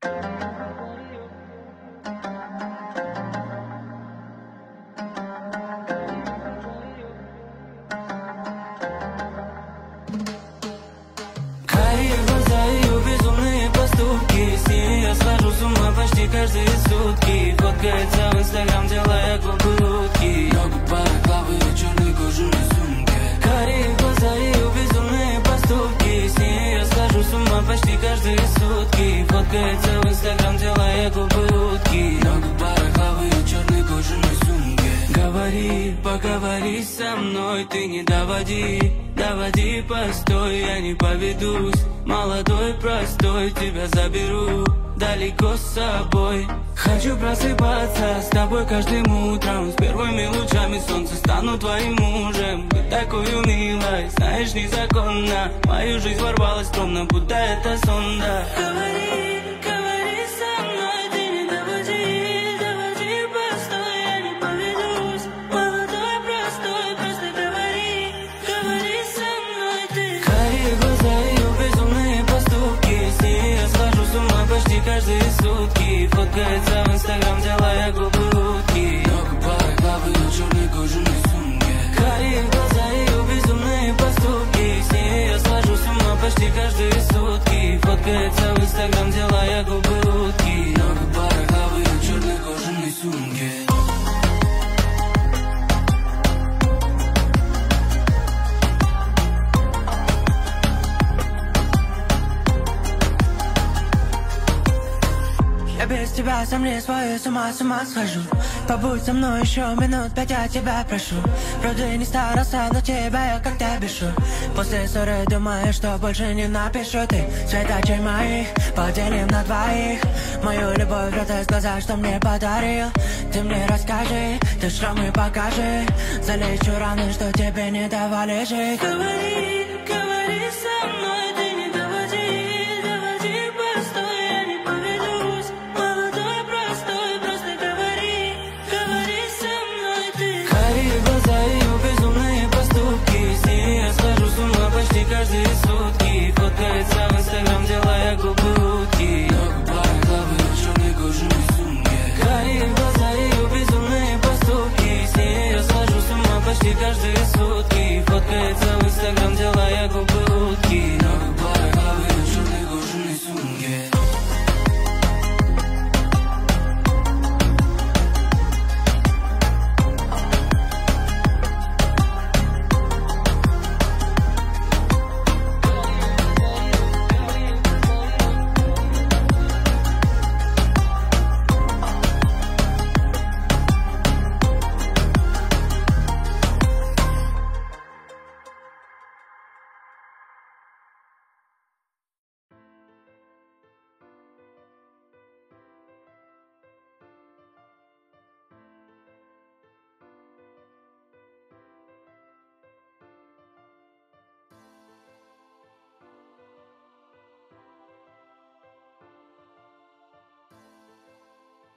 Карие глаза, ее безумные поступки. С ней я схожу с ума почти каждые сутки. Фоткается в Инстаграм, делая губы утки. Ногу пароплавы и черной кожаной сумке. Карие глаза, ее безумные поступки. С ней я схожу с ума почти каждые сутки. Фоткается в Инстаграм, делая губы утки. Ногу пароплавы и черной кожаной сумке. Говори, поговори со мной, ты не доводи. Доводи, постой, я не поведусь. Молодой, простой, тебя заберу далеко с собой. Хочу просыпаться с тобой каждым утром. С первыми лучами солнца стану твоим мужем. Ты такую милой, знаешь, незаконно. В мою жизнь ворвалась томно, будто это сон, да. Говори, говори со мной, ты не доводи. Доводи, постой, я не поведусь. Молодой, простой, просто говори. Говори со мной ты. Карие глаза, ее безумные поступки. С ней я схожу с ума почти каждые сутки. Фоткается в Инстаграм, делая губы утки. Ногу пароплавы в черной кожаной сумке. Карие глаза, ее безумные поступки. С ней я схожу с ума почти каждые сутки. Фоткается в Инстаграм, делая губы утки. Ногу пароплавы в черной кожаной сумке. Я без тебя сам не свою, с ума схожу. Побудь со мной еще минут 5, я тебя прошу. Вроде не старался, но тебя я как-то бешу. После ссоры думаю, что больше не напишу. Ты светочей моих поделим на двоих. Мою любовь в глаза, что мне подарил. Ты мне расскажи, ты шрамы покажи. Залечу раны, что тебе не давали жить. Говори, говори со мной, ты не доводи. Доводи, постой, я не поведусь. Молодой, простой, просто говори. Говори со мной ты. Карие глаза, ее безумные поступки. С ней я схожу с ума почти каждые сутки. Фоткается в Инстаграм, делая губы утки. Ногу пароплавы в черной кожаной сумке. Карие глаза, ее безумные поступки. С ней я схожу с ума почти каждые сутки. Фоткается в Инстаграм, делая губы утки. Ногу пароплавы в черной кожаной сумке.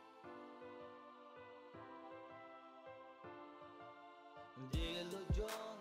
Dígalo yo.